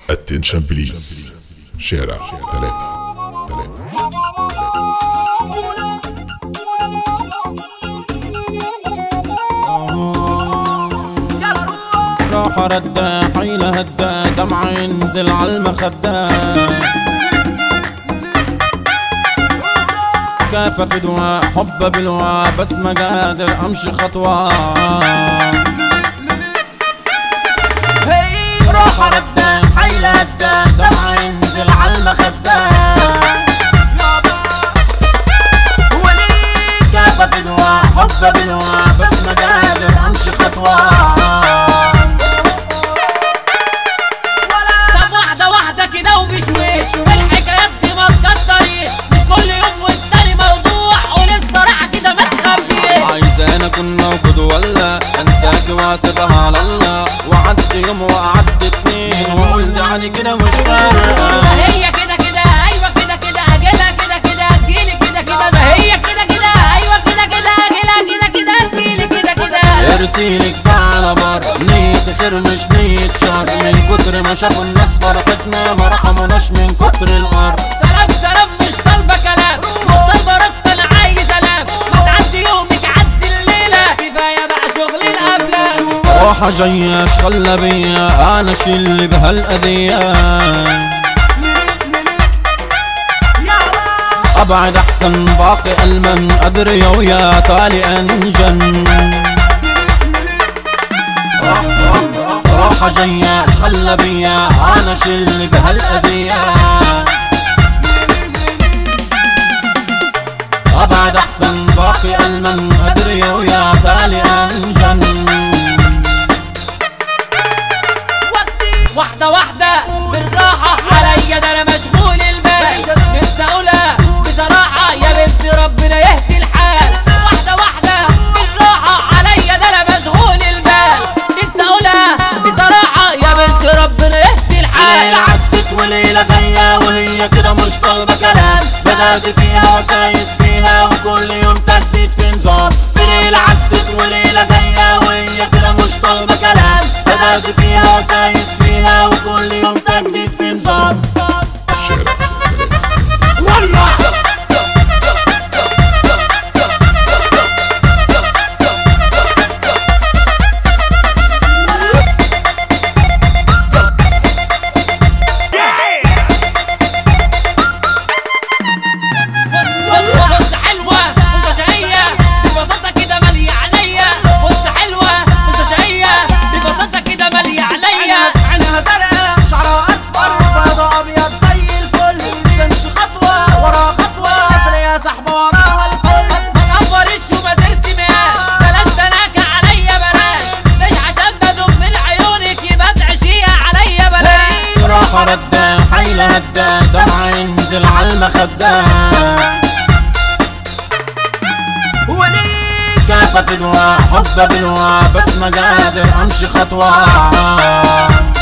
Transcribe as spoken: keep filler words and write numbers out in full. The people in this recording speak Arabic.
اتنشن بليز شارع تلاتة تلاتة. راح ردا حيلة هدا دمع ينزل عالمخدة كيف بدوا حب بلوى بس ما قادر امشي خطوة. راح ردا حيلة هدا دمع ينزل عالمخدة كيف بدوا حب بلوى بس ما قادر امشي خطوة. كنا وخد ولا انساك واسبها على الله وعدت يوم وقعدت اتنين وقلت يعني كده مش فارقة. ما هي كده كده ايوه كده كده اجلها كده كده تجيلي كده كده ما هي كده كده ايوه كده كده اجلها كده كده تجيلي كده كده. ارسيلك على بر نية خير مش نية شر من كتر ما شافوا الناس فرقتنا ما رحموناش من كتر القر. سلام سلام مش طالبة كلام مش طالبة رد انا عايز انام ما تعدي يومك عدي الليلة كفاية بقى شغل الافلام. روحة جاية اشغلها بيا انا شيل بهالأذية ابعد احسن باقي المن ادري ويا تالي انجن. روحة جاية اشغلها بيا انا شيل بهالأذية ابعد احسن باقي المن ادري ويا تالي انجن. واحدة واحدة بالراحة عليا ده انا مشغول البال نفسي اقولها بصراحة يا بنت ربنا يهدي الحال. واحدة واحدة بالراحة عليا ده انا مشغول البال نفسي اقولها بصراحة يا بنت ربنا يهدي الحال. ليلة عدت وليلة جاية وهي كده مش طالبة كلام بدأت فيها وسايس فيها وكل يوم تجديد في نظام. ليلة عدت وليلة جاية وهي كده مش طالبة كلام بدأت فيها وسايس فيها وكل يوم تجديد في نظام. شارع تلاتة. والله ردا حيلة هدا دمع ينزل عالمخدة كيف بدوا حب بلوى بس ما قادر امشي خطوة.